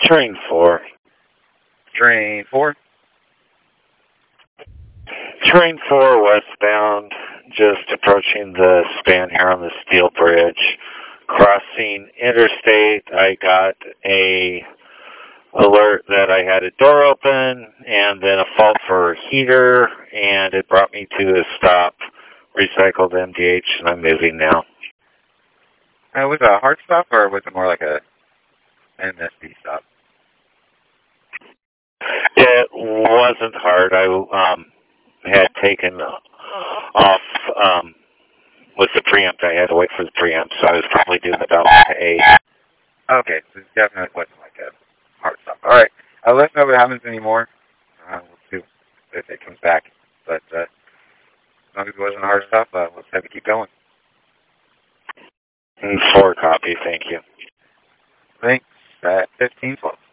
Train 4. Train 4. Train 4 westbound, just approaching the span here on the steel bridge. Crossing interstate, I got a alert that I had a door open and then a fault for a heater, and it brought me to a stop, recycled MDH, and I'm moving now. Was it a hard stop or was it more like a MSD stop? It wasn't hard. I had taken off with the preempt. I had to wait for the preempt, so I was probably doing about 8. Okay, so it definitely wasn't like a hard stop. All right, let us know if it happens anymore. We'll see if it comes back. But as long as it wasn't a hard stop, let's have it keep going. 4 copy, thank you. Thanks. 1512.